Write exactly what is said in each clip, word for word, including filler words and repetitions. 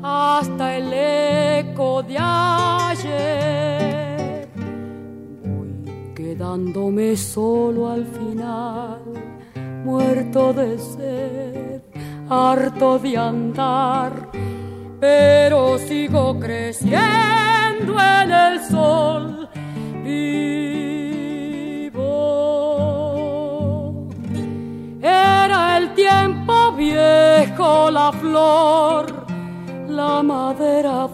hasta el eco de ayer. Voy quedándome solo al final, muerto de sed, harto de andar, pero sigo creciendo en el sol vivo. Era el tiempo viejo, la flor, la madera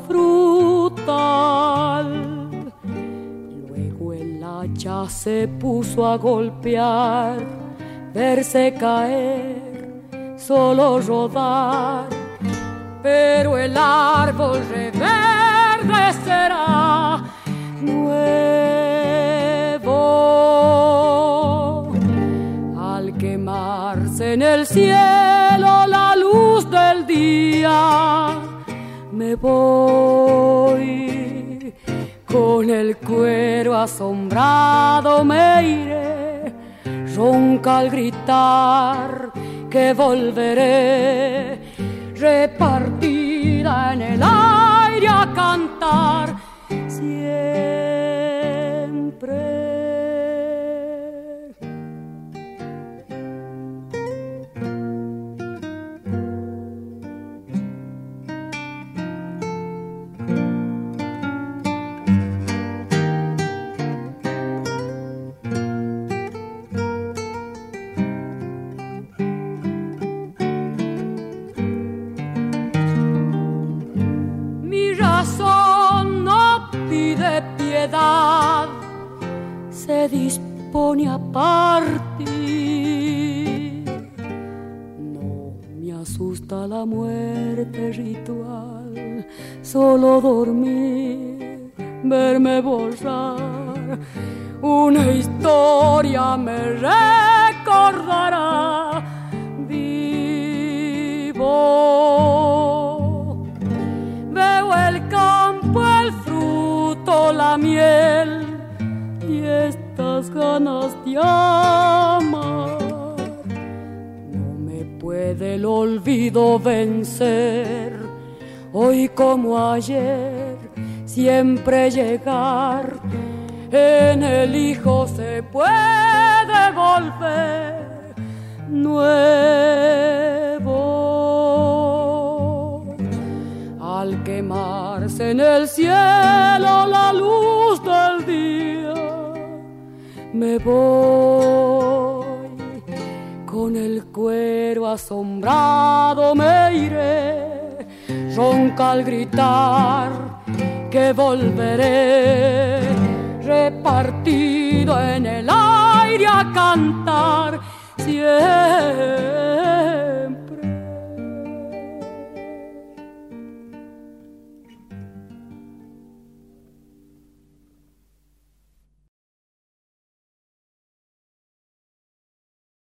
frutal. Luego el hacha se puso a golpear, verse caer, solo rodar, pero el árbol reverdecerá nuevo. Al quemarse en el cielo la luz del día, me voy, con el cuero asombrado me iré, ronca al gritar que volveré, repartida en el aire a cantar siempre. Se dispone a partir. No me asusta la muerte ritual, solo dormir, verme borrar. Una historia me recordará vivo. Veo el campo, el fruto, la miel y estas ganas de amar. No me puede el olvido vencer, hoy como ayer, siempre llegar. En el hijo se puede volver nuevo. Al quemarse en el cielo la luz del día, me voy, con el cuero asombrado me iré, ronca al gritar que volveré, repartido en el aire a cantar siempre.